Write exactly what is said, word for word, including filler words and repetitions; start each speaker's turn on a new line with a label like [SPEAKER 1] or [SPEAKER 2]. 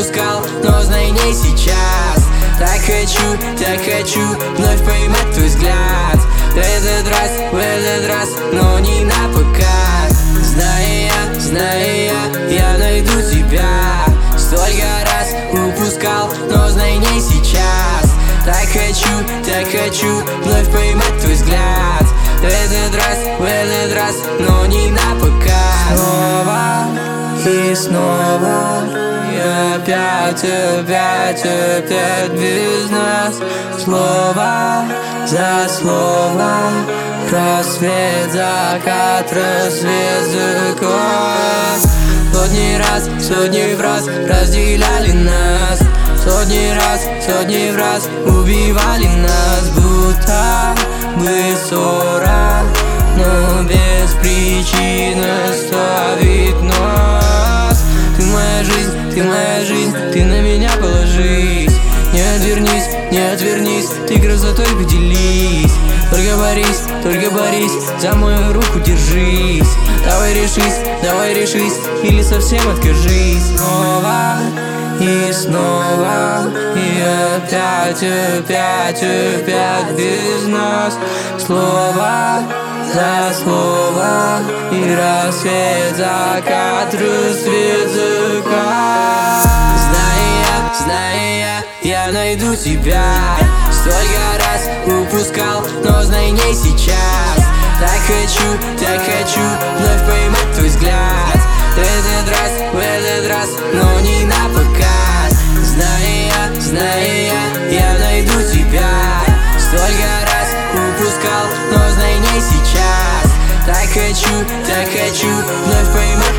[SPEAKER 1] упускал, но знай, не сейчас. Так хочу, так хочу вновь поймать твой взгляд. В этот раз, в этот раз, но не на показ. Зная я, зная я, я найду тебя. Столько раз упускал, но знай, не сейчас. Так хочу, так хочу вновь поймать твой взгляд. В этот раз, в этот раз, но не на показ. Снова и снова, и опять, опять, опять без нас. Слово за слово, рассвет, закат, рассвет, закат. Сотни раз, сотни фраз разделяли нас. Сотни раз, сотни раз убивали нас. Будто бы ссора, но без причины оставить нас. Ты моя жизнь, ты моя жизнь, ты на меня положись. Не отвернись, не отвернись, ты красотой поделись. Только борись, только борись, за мою руку держись. Давай решись, давай решись, или совсем откажись. Снова и снова, и опять, опять, опять без нас. Слово за слово, и рассвет, закат, рассвет, закат. Зная я, я найду тебя. Столько раз упускал, но знай, не сейчас. Так хочу, так хочу вновь поймать твой взгляд. В этот раз, в этот раз, но не на показ. Зная я, зная я, я найду тебя. Столько раз упускал, но знай, не сейчас. Так хочу, так хочу вновь поймать